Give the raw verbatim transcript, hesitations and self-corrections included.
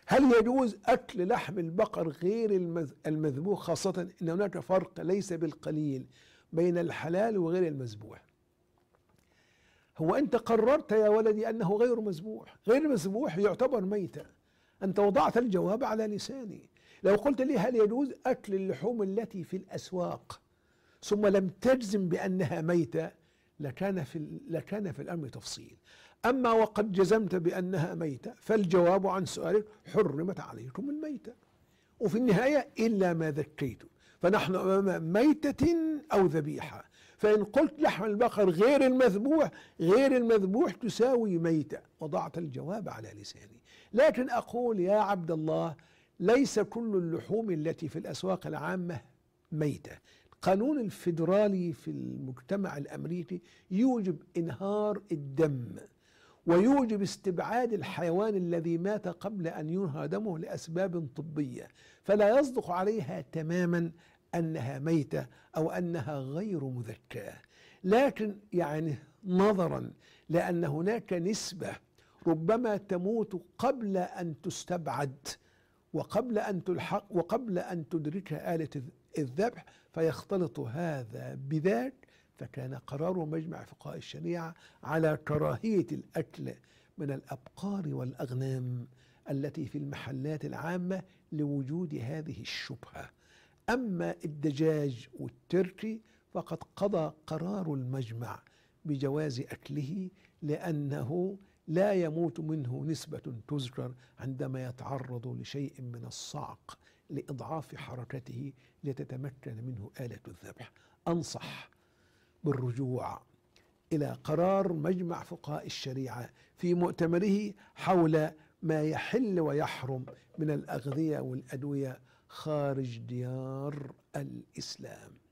هل يجوز أكل لحم البقر غير المذبوح، خاصة أن هناك فرق ليس بالقليل بين الحلال وغير المذبوح؟ هو أنت قررت يا ولدي أنه غير مذبوح، غير المذبوح يعتبر ميتة، أنت وضعت الجواب على لساني. لو قلت لي هل يجوز أكل اللحوم التي في الأسواق ثم لم تجزم بأنها ميتة، لكان في لكان في الأمر تفصيل. أما وقد جزمت بأنها ميتة فالجواب عن سؤالك حرمت عليكم الميتة، وفي النهاية إلا ما ذكيتم، فنحن أمام ميتة أو ذبيحة. فإن قلت لحم البقر غير المذبوح، غير المذبوح تساوي ميتة، وضعت الجواب على لساني. لكن أقول يا عبد الله ليس كل اللحوم التي في الأسواق العامة ميتة. القانون الفيدرالي في المجتمع الأمريكي يوجب إنهار الدم، ويوجب استبعاد الحيوان الذي مات قبل أن ينهى دمه لأسباب طبية، فلا يصدق عليها تماما أنها ميتة أو أنها غير مذكاة. لكن يعني نظرا لأن هناك نسبة ربما تموت قبل أن تستبعد وقبل أن تلحق وقبل أن تدركها آلة الذبح، فيختلط هذا بذاك، فكان قرار مجمع فقهاء الشريعة على كراهية الأكل من الأبقار والأغنام التي في المحلات العامة لوجود هذه الشبهة. أما الدجاج والتركي فقد قضى قرار المجمع بجواز أكله، لأنه لا يموت منه نسبة تذكر عندما يتعرض لشيء من الصعق لإضعاف حركته لتتمكن منه آلة الذبح. أنصح بالرجوع إلى قرار مجمع فقهاء الشريعة في مؤتمره حول ما يحل ويحرم من الأغذية والأدوية خارج ديار الإسلام.